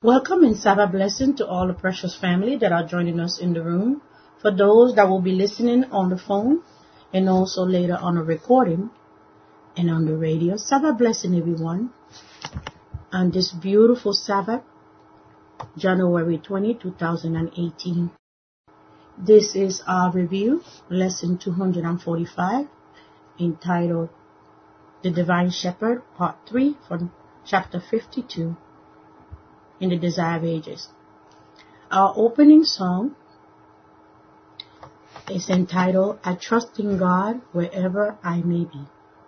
Welcome and Sabbath blessing to all the precious family that are joining us in the room. For those that will be listening on the phone and also later on a recording and on the radio, Sabbath blessing everyone on this beautiful Sabbath, January 20, 2018. This is our review, lesson 245, entitled The Divine Shepherd, Part 3 from chapter 52. In the Desire of Ages. Our opening song is entitled, I Trust in God Wherever I May Be.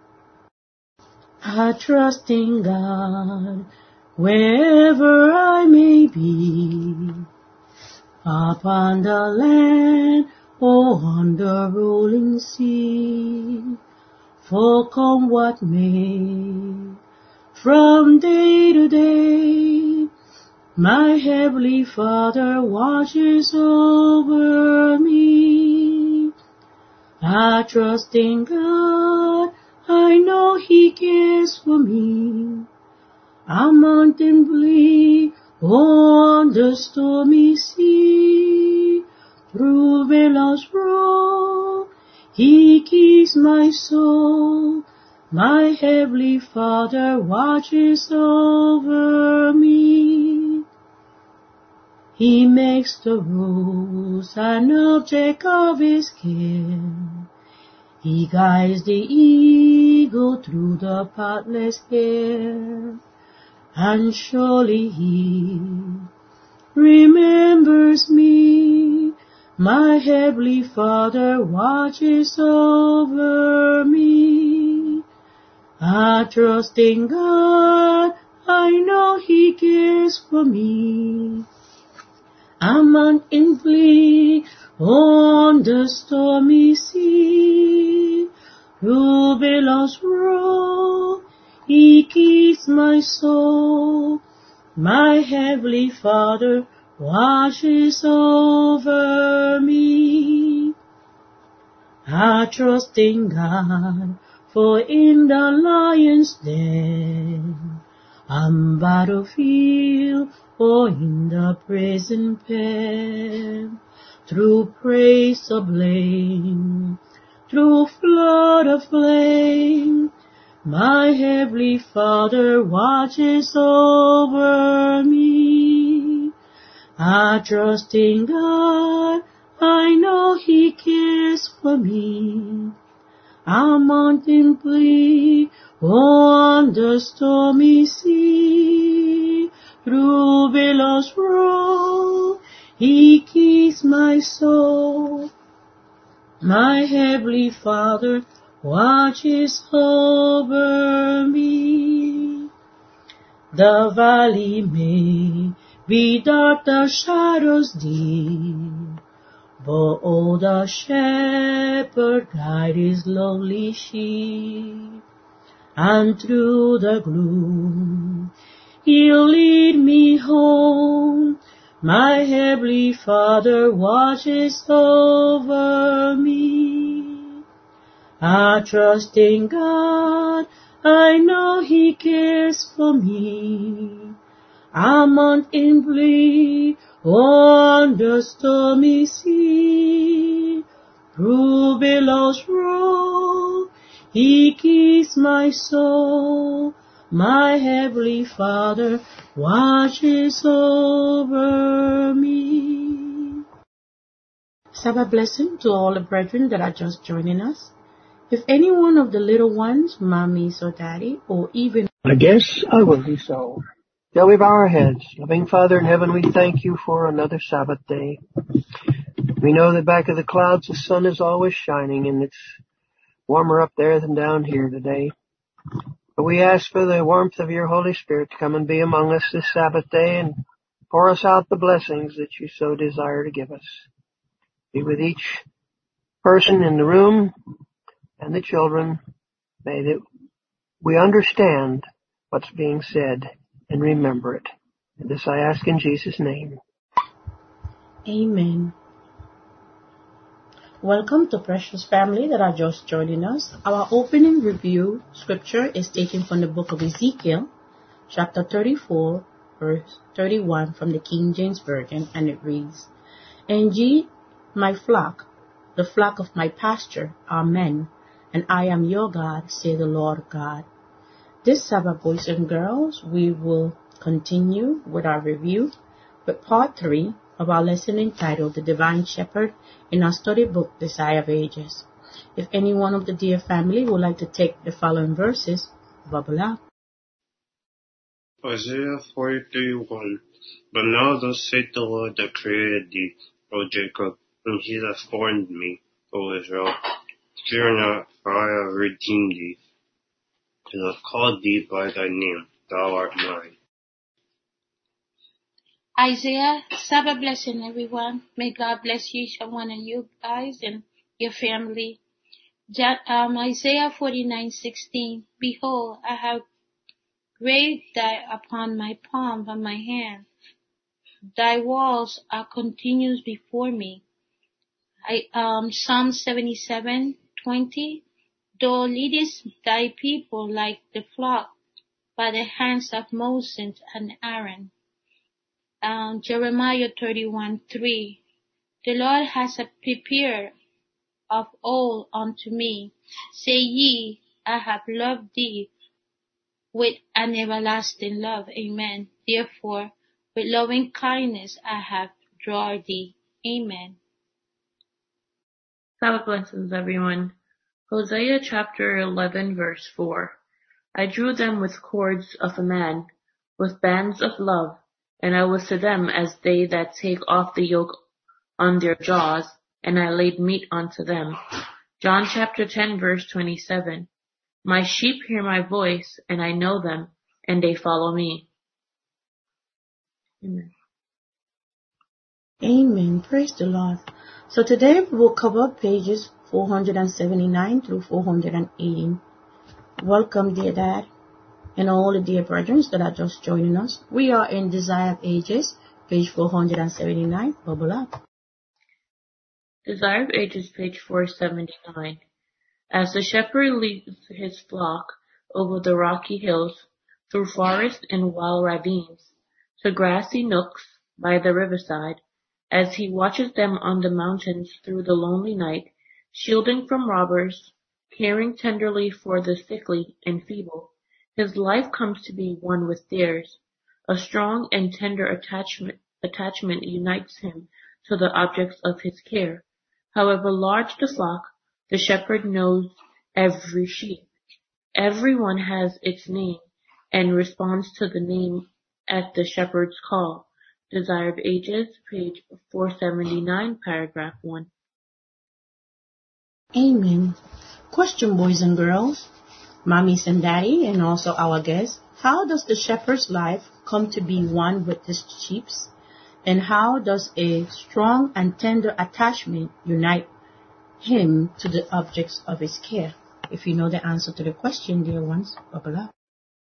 I trust in God wherever I may be, upon the land or on the rolling sea, for come what may, from day to day, my Heavenly Father watches over me. I trust in God, I know He cares for me. I'm mountain bleak on the stormy sea. Through billows roll, He keeps my soul. My Heavenly Father watches over me. He makes the rose an object of His care. He guides the eagle through the pathless air. And surely He remembers me. My Heavenly Father watches over me. I trust in God, I know He cares for me. I'm in bleak on the stormy sea. Through billows roll, He keeps my soul. My Heavenly Father watches over me. I trust in God, for in the lion's den, on battlefield or in the prison pen, through praise of blame, through flood of flame, my Heavenly Father watches over me. I trust in God, I know He cares for me. I'm mountain bleak on the stormy sea. Through billows roll, He keeps my soul. My Heavenly Father watches over me. The valley may be dark, the shadows deep, but oh, the shepherd guide His lonely sheep, and through the gloom He'll lead me home. My Heavenly Father watches over me. I trust in God, I know He cares for me. I'm in bleak on the stormy sea. Through billows roll, He keeps my soul. My Heavenly Father watches over me. Sabbath blessing to all the brethren that are just joining us. If any one of the little ones, mommies or daddy, or even... I guess I will do so. Shall we bow our heads? Loving Father in heaven, we thank You for another Sabbath day. We know that back of the clouds the sun is always shining, and it's warmer up there than down here today. But we ask for the warmth of Your Holy Spirit to come and be among us this Sabbath day and pour us out the blessings that You so desire to give us. Be with each person in the room and the children. May that we understand what's being said and remember it. And this I ask in Jesus' name. Amen. Welcome to precious family that are just joining us. Our opening review scripture is taken from the book of Ezekiel, chapter 34, verse 31 from the King James Version, and it reads, "And ye, my flock, the flock of my pasture, are men, and I am your God, say the Lord God." This Sabbath, boys and girls, we will continue with our review with part 3 of our lesson entitled The Divine Shepherd in our study book, Desire of Ages. If any one of the dear family would like to take the following verses, bubble up. Isaiah 43:1. But now thus saith the Lord that created thee, O Jacob, and he that formed me, O Israel. Fear not, for I have redeemed thee, and have called thee by thy name, thou art mine. Isaiah, Sabbath blessing everyone. May God bless each and one of you guys and your family. Isaiah 49:16. Behold, I have graved thy upon my palm of my hand. Thy walls are continuous before me. Psalm 77:20. Thou leadest thy people like the flock by the hands of Moses and Aaron. Jeremiah 31:3. The Lord has prepared of old unto me. Say ye, I have loved thee with an everlasting love. Amen. Therefore, with loving kindness I have drawn thee. Amen. Sabbath blessings, everyone. Hosea chapter 11, verse 4. I drew them with cords of a man, with bands of love, and I was to them as they that take off the yoke on their jaws, and I laid meat unto them. John chapter 10, verse 27. My sheep hear my voice, and I know them, and they follow me. Amen. Amen. Praise the Lord. So today we will cover pages 479 through 480. Welcome, dear Dad, and all the dear brethren that are just joining us. We are in Desire of Ages, page 479. Bubble up. Desire of Ages, page 479. As the shepherd leads his flock over the rocky hills, through forests and wild ravines, to grassy nooks by the riverside, as he watches them on the mountains through the lonely night, shielding from robbers, caring tenderly for the sickly and feeble, his life comes to be one with theirs. A strong and tender attachment unites him to the objects of his care. However large the flock, the shepherd knows every sheep. Everyone has its name and responds to the name at the shepherd's call. Desire of Ages, page 479, paragraph 1. Amen. Question, boys and girls, mommies and daddy, and also our guests. How does the shepherd's life come to be one with his sheep? And how does a strong and tender attachment unite him to the objects of his care? If you know the answer to the question, dear ones, bubble up.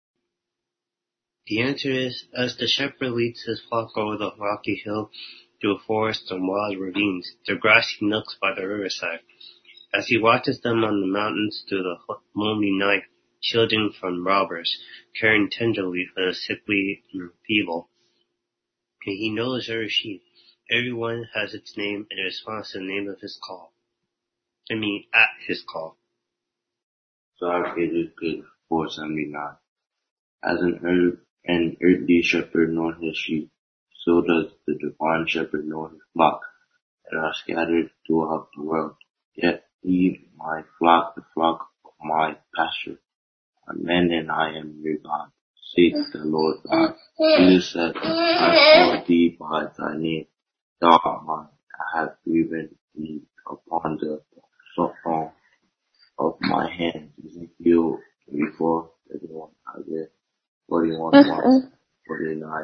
The answer is, as the shepherd leads his flock over the rocky hill, through forests and wild ravines, to grassy nooks by the riverside, as he watches them on the mountains through the lonely night, shielding from robbers, caring tenderly for the sickly and feeble. And he knows every sheep. Everyone has its name and responds to the name of his call. At his call. Desire of Ages, page 479. As an earthly shepherd knows his sheep, so does the divine shepherd know his flock that are scattered throughout the world. Yet ye, my flock, the flock of my pasture, are men, and I am your God, saith the Lord God. Jesus said, I called thee by thy name, thou art mine. I have given thee upon the sole of my hand. Ezekiel 34, 31, Isaiah 41, 49,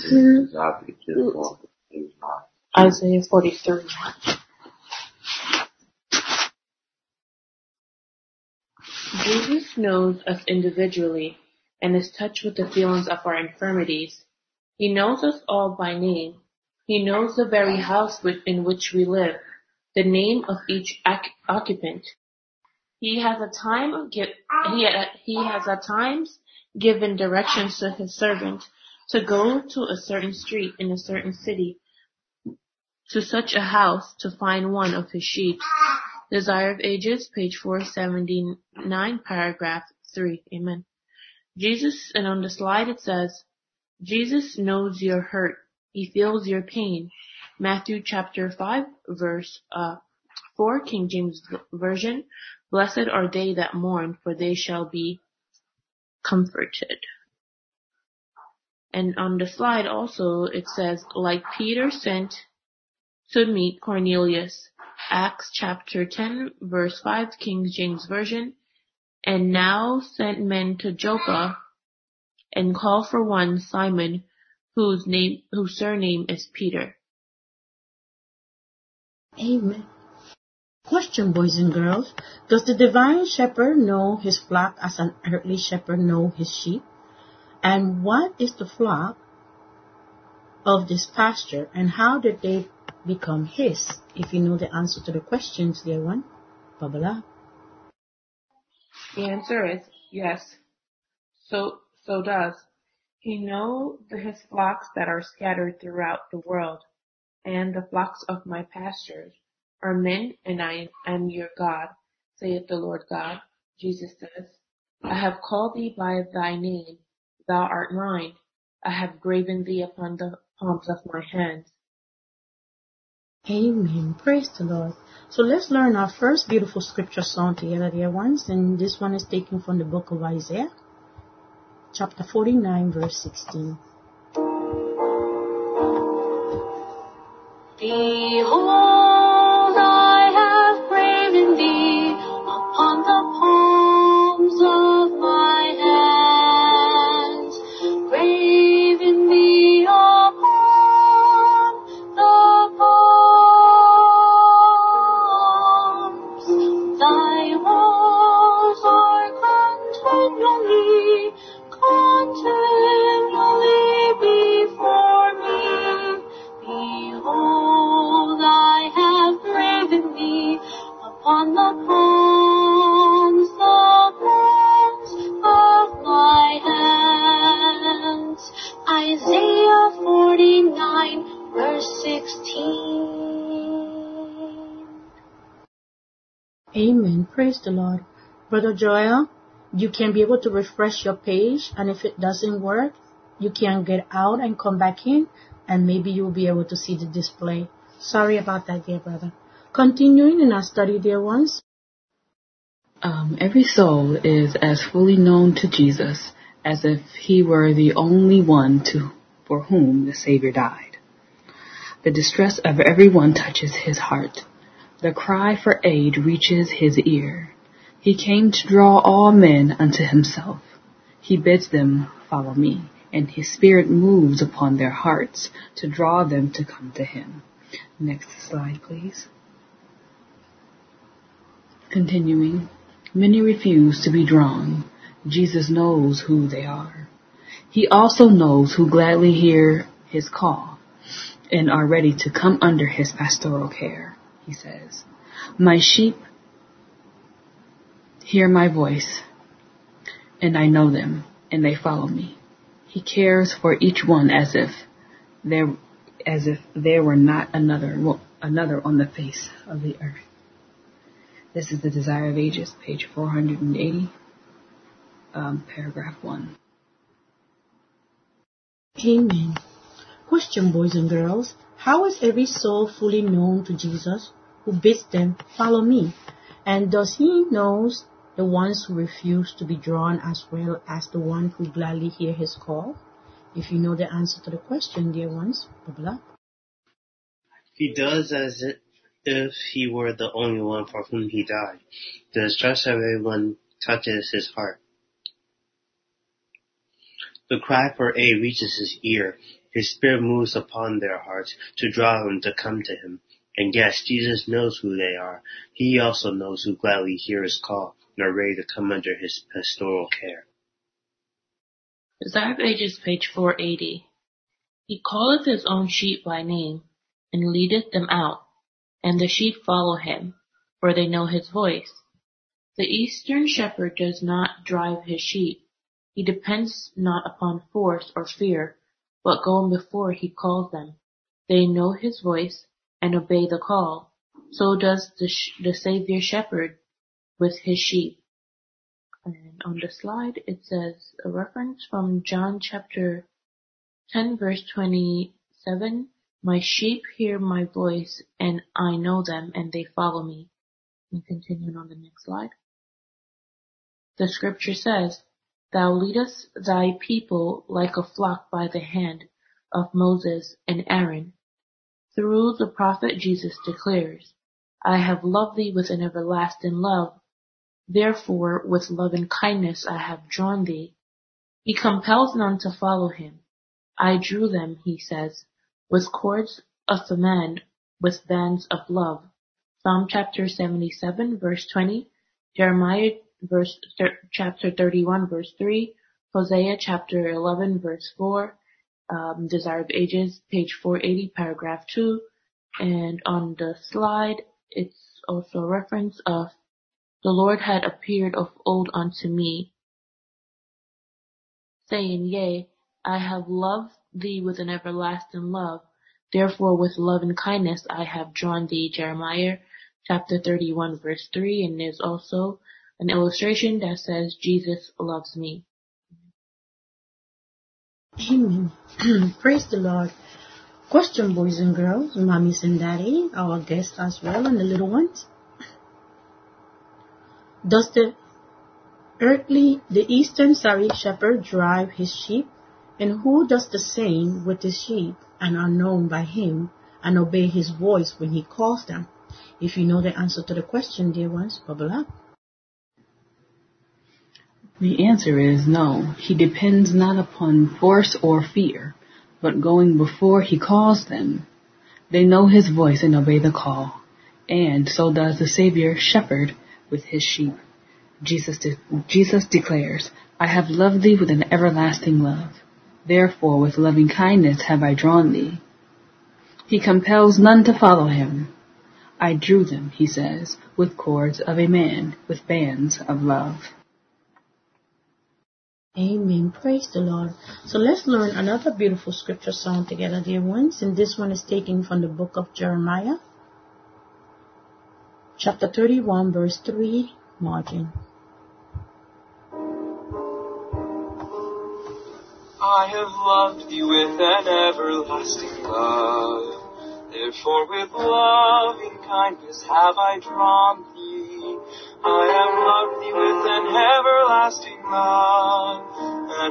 Isaiah 43. Jesus knows us individually and is touched with the feelings of our infirmities. He knows us all by name. He knows the very house in which we live, the name of each occupant. He has at times given directions to his servant to go to a certain street in a certain city, to such a house, to find one of his sheep. Desire of Ages, page 479, paragraph 3. Amen. Jesus, and on the slide it says, Jesus knows your hurt. He feels your pain. Matthew chapter 5, verse 4, King James Version. Blessed are they that mourn, for they shall be comforted. And on the slide also it says, like Peter sent to meet Cornelius. Acts chapter 10, verse 5, King James Version. And now sent men to Joppa, and call for one Simon, whose surname is Peter. Amen. Question, boys and girls. Does the divine shepherd know his flock as an earthly shepherd knows his sheep? And what is the flock of this pasture, and how did they become his? If you know the answer to the questions, dear one, bubble up. The answer is yes. So does he know his flocks that are scattered throughout the world, and the flocks of my pastures are men, and I am your God, saith the Lord God. Jesus says, I have called thee by thy name, thou art mine. I have graven thee upon the palms of my hands. Amen. Praise the Lord. So let's learn our first beautiful scripture song together, dear ones. And this one is taken from the book of Isaiah, chapter 49, verse 16. Behold, I have graven thee upon the palms of my hands, graven thee upon the palms. Thy walls are continually before me. Behold, I have graven thee upon the palms of my hands. Isaiah 49, verse 16. Amen. Praise the Lord. Brother Joel, you can be able to refresh your page, and if it doesn't work, you can get out and come back in, and maybe you'll be able to see the display. Sorry about that, dear brother. Continuing in our study, dear ones. Every soul is as fully known to Jesus as if he were the only one for whom the Savior died. The distress of everyone touches his heart. The cry for aid reaches his ear. He came to draw all men unto himself. He bids them follow me, and his spirit moves upon their hearts to draw them to come to him. Next slide, please. Continuing, many refuse to be drawn. Jesus knows who they are. He also knows who gladly hear his call and are ready to come under his pastoral care. He says, my sheep hear my voice, and I know them, and they follow me. He cares for each one as if there were not another on the face of the earth. This is the Desire of Ages, page 480, paragraph 1. Amen. Question, boys and girls. How is every soul fully known to Jesus, who bids them follow me? And does he knows the ones who refuse to be drawn as well as the one who gladly hear his call? If you know the answer to the question, dear ones, bubble up. He does as if he were the only one for whom he died. The distress of everyone touches his heart. The cry for aid reaches his ear. His spirit moves upon their hearts to draw them to come to him. And yes, Jesus knows who they are. He also knows who gladly hear his call and are ready to come under his pastoral care. Desire of Ages, page 480. He calleth his own sheep by name, and leadeth them out, and the sheep follow him, for they know his voice. The Eastern shepherd does not drive his sheep. He depends not upon force or fear, but going before he calls them. They know his voice and obey the call. So does the Savior shepherd with his sheep. And on the slide it says a reference from John chapter 10 verse 27. My sheep hear my voice, and I know them, and they follow me. And continuing on the next slide. The scripture says, Thou leadest thy people like a flock by the hand of Moses and Aaron. Through the prophet Jesus declares, I have loved thee with an everlasting love. Therefore with love and kindness I have drawn thee. He compels none to follow him. I drew them, he says, with cords of the man, with bands of love. Psalm chapter 77 verse 20, Jeremiah chapter 31 verse 3, Hosea chapter 11 verse 4, Desire of Ages, page 480, paragraph 2, and on the slide it's also a reference of the Lord had appeared of old unto me, saying, Yea, I have loved thee with an everlasting love. Therefore with love and kindness I have drawn thee. Jeremiah chapter 31 verse 3. And there's also an illustration that says, Jesus loves me. Amen. Praise the Lord. Question, boys and girls, mommies and daddy, our guests as well, and the little ones. Does the eastern shepherd drive his sheep? And who does the same with his sheep and are known by him and obey his voice when he calls them? If you know the answer to the question, dear ones, bubble up. The answer is no. He depends not upon force or fear, but going before he calls them. They know his voice and obey the call. And so does the Savior shepherd with his sheep. Jesus declares, I have loved thee with an everlasting love. Therefore with loving kindness have I drawn thee. He compels none to follow him. I drew them, he says, with cords of a man, with bands of love. Amen. Praise the Lord. So let's learn another beautiful scripture song together, dear ones. And this one is taken from the book of Jeremiah, chapter 31, verse 3, margin. I have loved thee with an everlasting love. Therefore with loving kindness have I drawn thee. I have loved thee with an everlasting love, an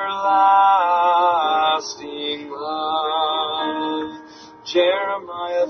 everlasting love. Jeremiah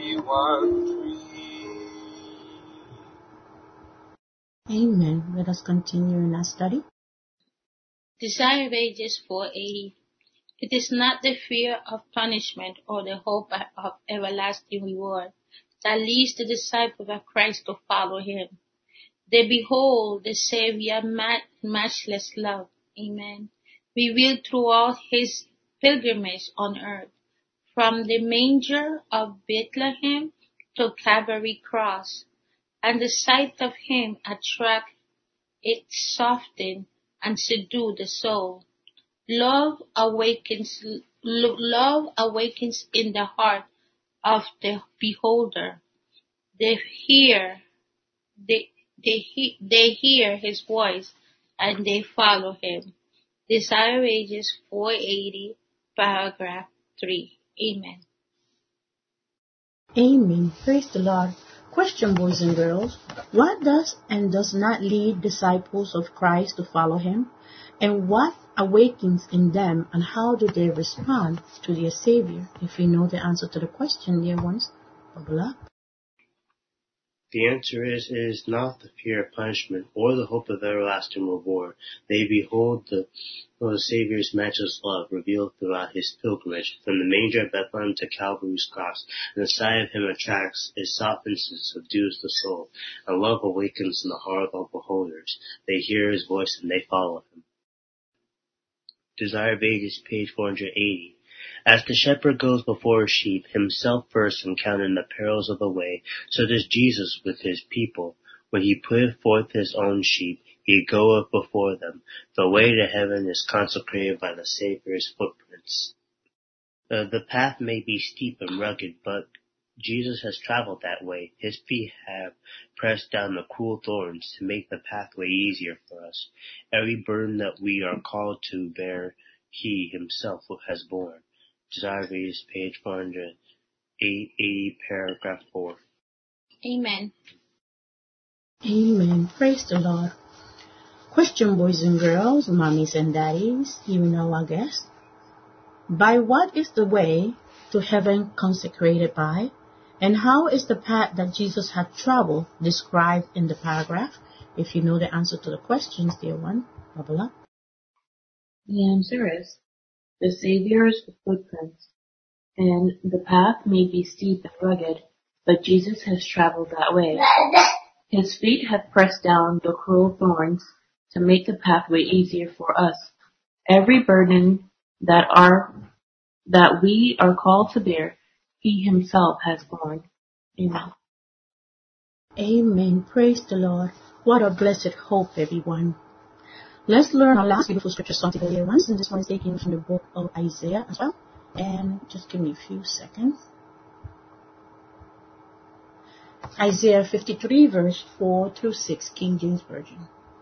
31:3. Amen. Let us continue in our study. Desire of Ages 480. It is not the fear of punishment or the hope of everlasting reward that leads the disciples of Christ to follow him. They behold the Savior matchless love, amen, revealed throughout his pilgrimage on earth, from the manger of Bethlehem to Calvary cross, and the sight of him attract, it soften and subdue the soul. Love awakens in the heart of the beholder. They hear his voice and they follow him. Desire Ages 480, paragraph 3. Amen. Amen. Praise the Lord. Question, boys and girls. What does and does not lead disciples of Christ to follow him? And what awakens in them, and how do they respond to their Savior? If you know the answer to the question, dear ones, bubble up. The answer is, it is not the fear of punishment or the hope of everlasting reward. They behold the Savior's matchless love revealed throughout his pilgrimage, from the manger of Bethlehem to Calvary's cross, and the sight of him attracts, it softens and subdues the soul, and love awakens in the heart of beholders. They hear his voice and they follow him. Desire of Ages, page 480. As the shepherd goes before his sheep, himself first encountering the perils of the way, so does Jesus with his people. When he putteth forth his own sheep, he goeth before them. The way to heaven is consecrated by the Savior's footprints. The path may be steep and rugged, but Jesus has traveled that way. His feet have pressed down the cruel thorns to make the pathway easier for us. Every burden that we are called to bear, He Himself has borne. Desire Reads, page 480, paragraph 4. Amen. Amen. Praise the Lord. Question, boys and girls, mommies and daddies, even our guests. By what is the way to heaven consecrated by? And how is the path that Jesus had traveled described in the paragraph? If you know the answer to the questions, dear one, bubble up. The answer is the Savior's footprints. And the path may be steep and rugged, but Jesus has traveled that way. His feet have pressed down the cruel thorns to make the pathway easier for us. Every burden that we are called to bear, He Himself has borne. Amen. Amen. Praise the Lord. What a blessed hope, everyone. Let's learn our last beautiful scripture song today, dear ones. And this one is taken from the book of Isaiah as well. And just give me a few seconds. Isaiah 53, verse 4 through 6, King James Version.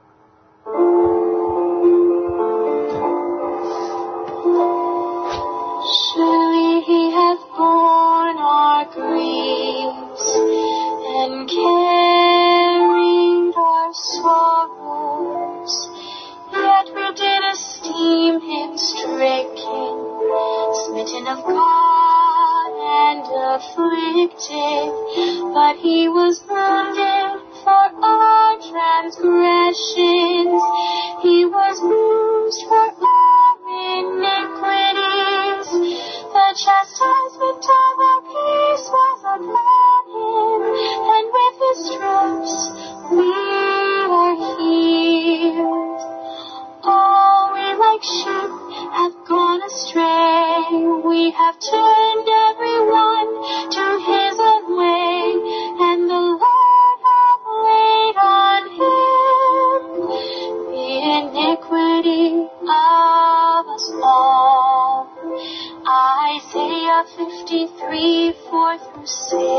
Surely He hath borne our griefs and carried our sorrows. Yet we did esteem Him stricken, smitten of God and afflicted. But He was wounded for our transgressions. He was bruised for our iniquities. The chastisement of our peace was upon Him, and with His stripes we are healed. All we like sheep have gone astray. We have turned everyone to his own way, and the Lord hath laid on Him the iniquity of us all. Isaiah 53, 4 through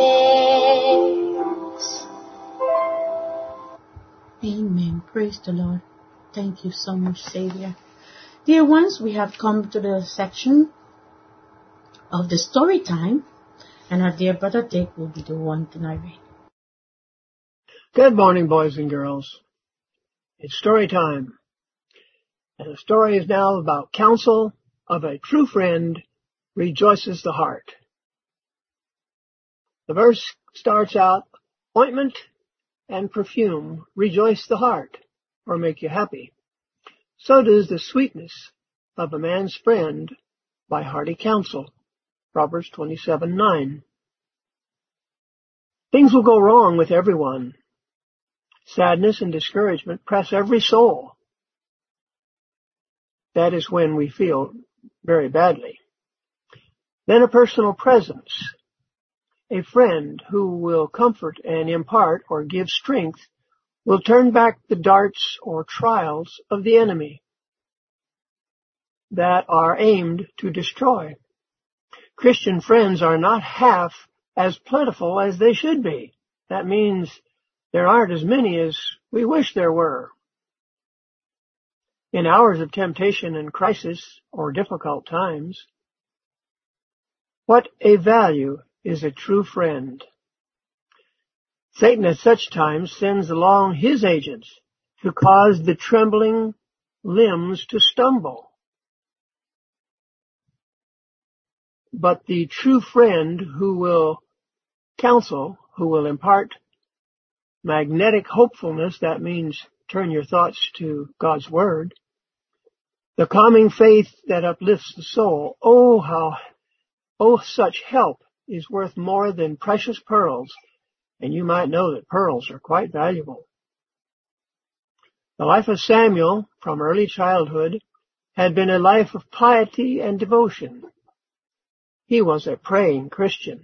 6. Amen. Praise the Lord. Thank you so much, Savior. Dear ones, we have come to the section of the story time, and our dear brother Dick will be the one to narrate. Good morning, boys and girls. It's story time. And the story is now about counsel of a true friend rejoices the heart. The verse starts out, ointment and perfume rejoice the heart, or make you happy. So does the sweetness of a man's friend by hearty counsel. Proverbs 27:9. Things will go wrong with everyone. Sadness and discouragement press every soul. That is when we feel very badly. Then a personal presence, a friend who will comfort and impart or give strength, will turn back the darts or trials of the enemy that are aimed to destroy. Christian friends are not half as plentiful as they should be. That means there aren't as many as we wish there were. In hours of temptation and crisis or difficult times, what a value is a true friend. Satan at such times sends along his agents to cause the trembling limbs to stumble. But the true friend who will counsel, who will impart magnetic hopefulness, that means turn your thoughts to God's Word, the calming faith that uplifts the soul, such help is worth more than precious pearls, and you might know that pearls are quite valuable. The life of Samuel, from early childhood, had been a life of piety and devotion. He was a praying Christian.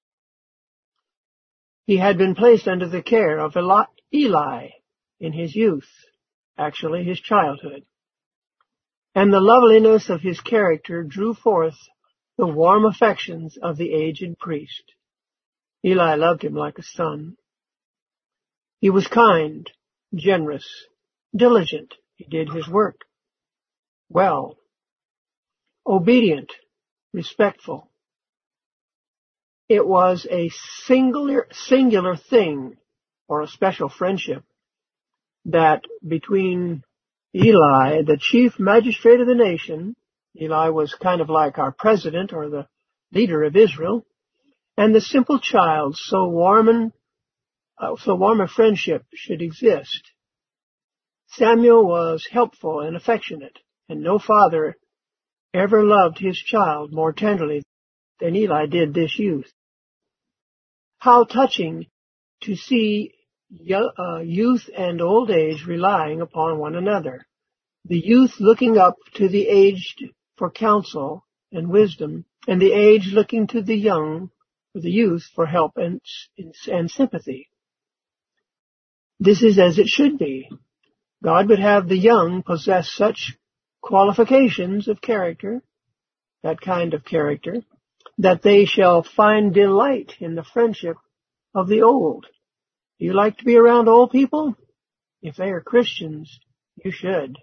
He had been placed under the care of Eli in his youth, actually his childhood. And the loveliness of his character drew forth the warm affections of the aged priest. Eli loved him like a son. He was kind, generous, diligent. He did his work well, obedient, respectful. It was a singular thing, or a special friendship, that between Eli, the chief magistrate of the nation — Eli was kind of like our president or the leader of Israel — and the simple child, so warm a friendship should exist. Samuel was helpful and affectionate, and no father ever loved his child more tenderly than Eli did this youth. How touching to see youth and old age relying upon one another. The youth looking up to the aged for counsel and wisdom, and the aged looking to the youth for help and sympathy. This is as it should be. God would have the young possess such qualifications of character, that kind of character, that they shall find delight in the friendship of the old. Do you like to be around old people? If they are Christians, you should.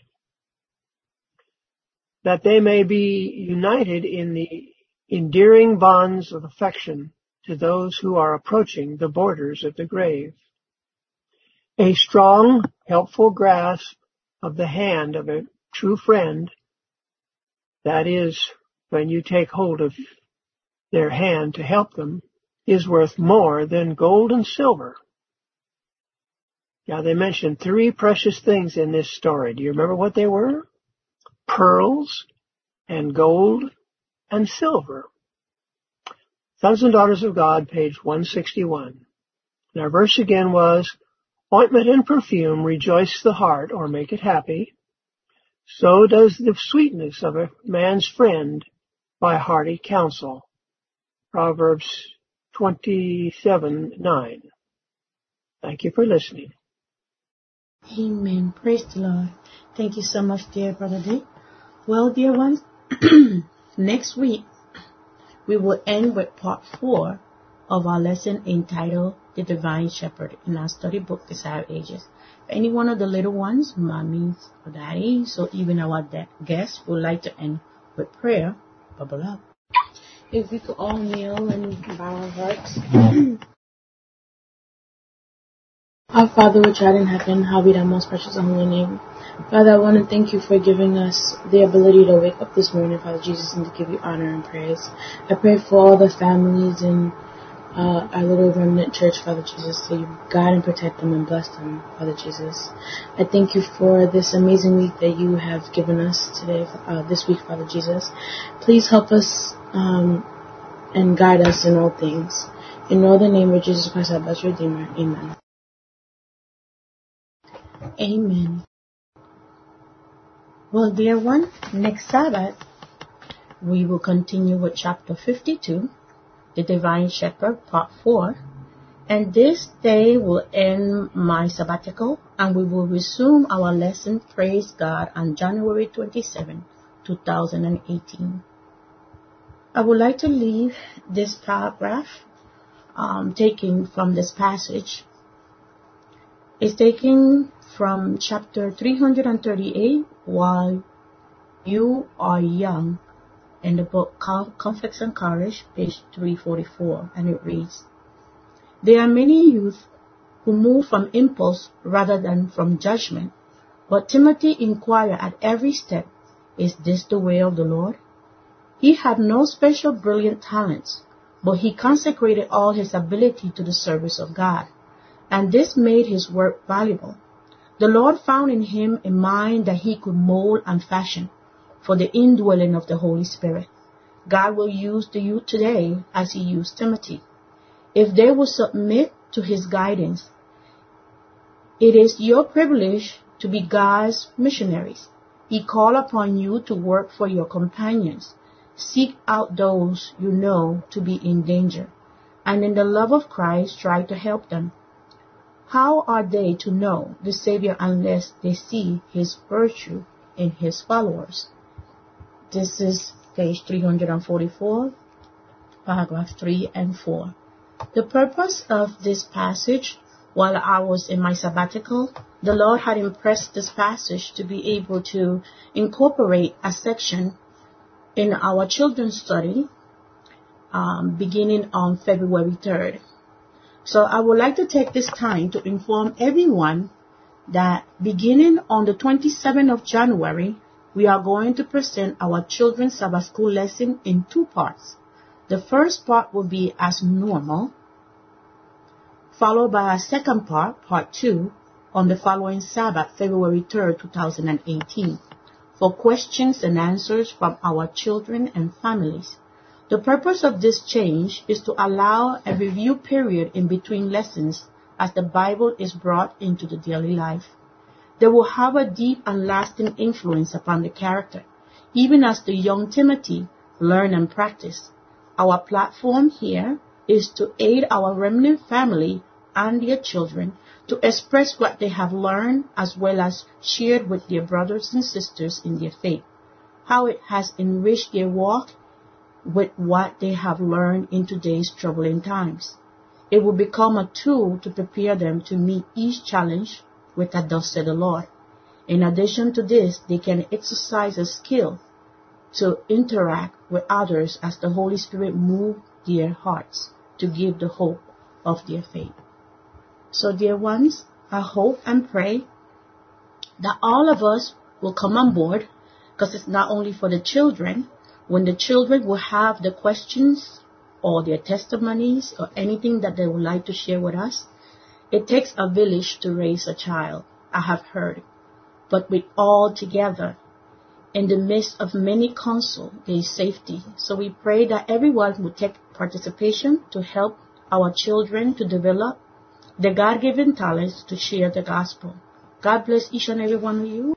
That they may be united in the endearing bonds of affection to those who are approaching the borders of the grave. A strong, helpful grasp of the hand of a true friend, that is, when you take hold of their hand to help them, is worth more than gold and silver. Now, they mentioned 3 precious things in this story. Do you remember what they were? Pearls and gold and silver. Sons and Daughters of God, page 161. And our verse again was, ointment and perfume rejoice the heart or make it happy. So does the sweetness of a man's friend by hearty counsel. Proverbs 27:9. Thank you for listening. Amen. Praise the Lord. Thank you so much, dear Brother Dick. Well, dear ones, next week we will end with part 4 of our lesson entitled The Divine Shepherd in our study book, Desire Ages. Any one of the little ones, mommies or daddies, or even our guests would like to end with prayer, bubble up. If we could all kneel and bow our hearts. Our Father which art in heaven, hallowed be thy most precious and holy name. Father, I want to thank you for giving us the ability to wake up this morning, Father Jesus, and to give you honor and praise. I pray for all the families in our little remnant church, Father Jesus, that you guide and protect them and bless them, Father Jesus. I thank you for this amazing week that you have given us today, this week, Father Jesus. Please help us and guide us in all things. In all the name of Jesus Christ, our blessed Redeemer. Amen. Amen. Well, dear one, next Sabbath, we will continue with chapter 52, The Divine Shepherd, part 4. And this day will end my sabbatical, and we will resume our lesson, Praise God, on January 27, 2018. I would like to leave this paragraph taken from this passage. It's taken from chapter 338, While You Are Young, in the book Conflicts and Courage, page 344, and it reads, There are many youth who move from impulse rather than from judgment, but Timothy inquired at every step, Is this the way of the Lord? He had no special brilliant talents, but he consecrated all his ability to the service of God, and this made his work valuable. The Lord found in him a mind that he could mold and fashion for the indwelling of the Holy Spirit. God will use the youth today as he used Timothy. If they will submit to his guidance, it is your privilege to be God's missionaries. He called upon you to work for your companions. Seek out those you know to be in danger, and in the love of Christ try to help them. How are they to know the Savior unless they see his virtue in his followers? This is page 344, paragraph 3 and 4. The purpose of this passage, while I was in my sabbatical, the Lord had impressed this passage to be able to incorporate a section in our children's study beginning on February 3rd. So I would like to take this time to inform everyone that beginning on the 27th of January, we are going to present our children's Sabbath school lesson in 2 parts. The first part will be as normal, followed by a second part, part 2, on the following Sabbath, February 3rd, 2018, for questions and answers from our children and families. The purpose of this change is to allow a review period in between lessons as the Bible is brought into the daily life. They will have a deep and lasting influence upon the character, even as the young Timothy learn and practice. Our platform here is to aid our remnant family and their children to express what they have learned as well as shared with their brothers and sisters in their faith, how it has enriched their walk with what they have learned in today's troubling times. It will become a tool to prepare them to meet each challenge with a "Thus said the Lord." In addition to this, they can exercise a skill to interact with others as the Holy Spirit moves their hearts to give the hope of their faith. So, dear ones, I hope and pray that all of us will come on board, because it's not only for the children. When the children will have the questions or their testimonies or anything that they would like to share with us, it takes a village to raise a child, I have heard. But with all together, in the midst of many counsel, there is safety. So we pray that everyone will take participation to help our children to develop the God-given talents to share the gospel. God bless each and every one of you.